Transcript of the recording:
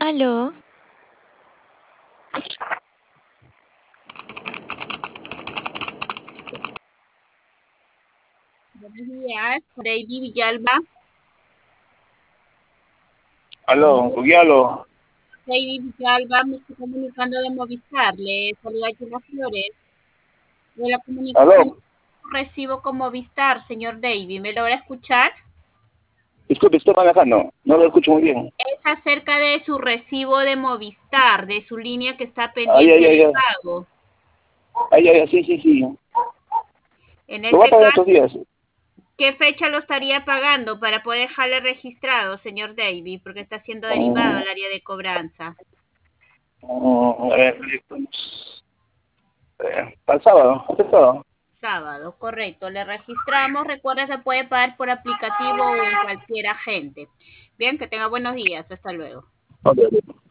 Aló, Buenos días, David Villalba. aló, Guialo. David Villalba, me estoy comunicando de Movistar. Le saluda Gina Flores. De la comunicación Aló, recibo con Movistar, señor David. ¿Me logra escuchar? disculpe, estoy manejando, no lo escucho muy bien. Es acerca de su recibo de Movistar, de su línea que está Ay, pendiente ay, ay, de ay, pago. ay, ay, sí, sí, sí. En Lo voy a este pagar estos caso, días. ¿qué fecha lo estaría pagando para poder dejarle registrado, señor David? Porque está siendo derivado Mm, al área de cobranza. a ver, listo. Para el sábado, este sábado. Sábado, correcto. Le registramos. Recuerda que puede pagar por aplicativo o en cualquier agente. Bien, que tenga buenos días. Hasta luego. Ok, ok.